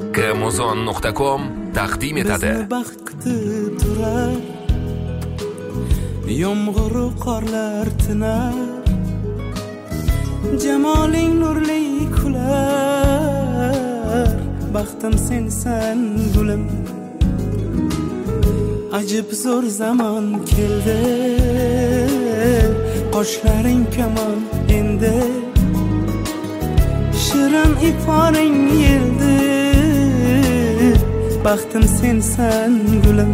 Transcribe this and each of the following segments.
Kmuzon.com taqdim etadi. Bizni baxt kutib turar, yomg'ir qorlar tinar, jamoling nurli kular, baxtim sensan gulim. Ajib zo'r zamon keldi, qoshlaring kamon endi, shirin iforing yeldi, baxtim sensan gulim.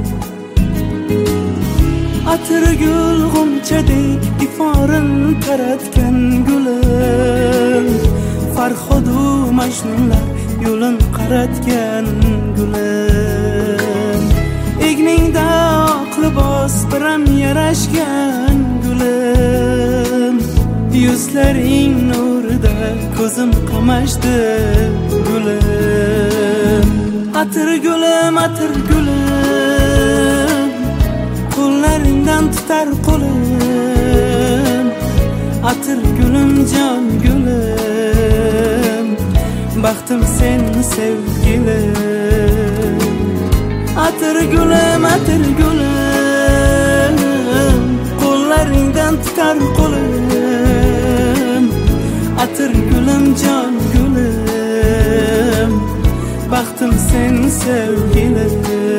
Atir gul g'unchadek iforin taratgan gulim, Farhodu Majnunlar yo'lin qaratgan gulim. Egningda oq libos biram yarashgan gulim, yuzlaring nurida ko'zim qamashdi gulim. Atir gulim, qo'llaringdan tutar qo'lim. Atir gulim, jon gulim, baxtim sen sevgilim. Atir gulim, qo'llaringdan tutar qo'lim. Atir gulim, jon gulim, baxtim sen sevgilim.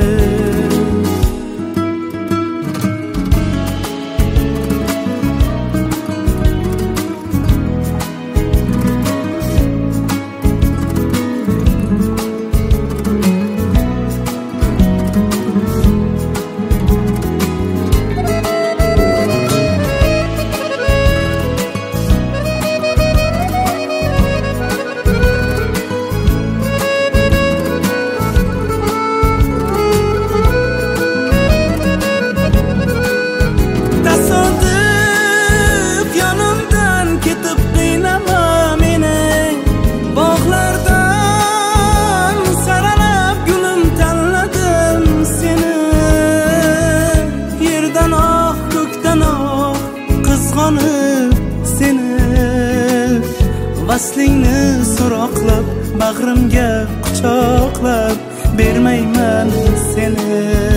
Seni vaslingni so'roqlab, bag'rimga quchoqlab bermayman seni.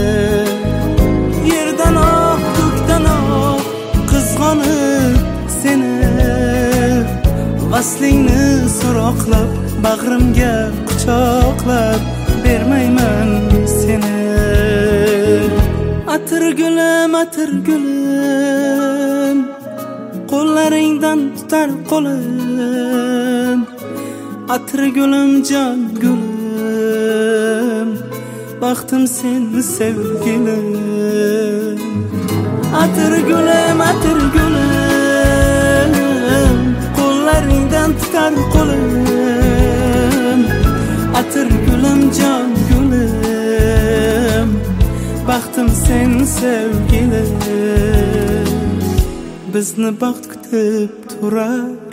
Yerdan oq, ko'kdan oq qizg'onib seni, vaslingni so'roqlab, bag'rimga quchoqlab bermayman seni. Atir gulim, qo'llaringdan tutar qo'lim. Atir gulim, jon gulim, baxtim sen sevgilim. Atir gulim, qo'llaringdan tutar qo'lim. Atir gulim, jon gulim, baxtim sen sevgilim. Bizni baxt kutib turar,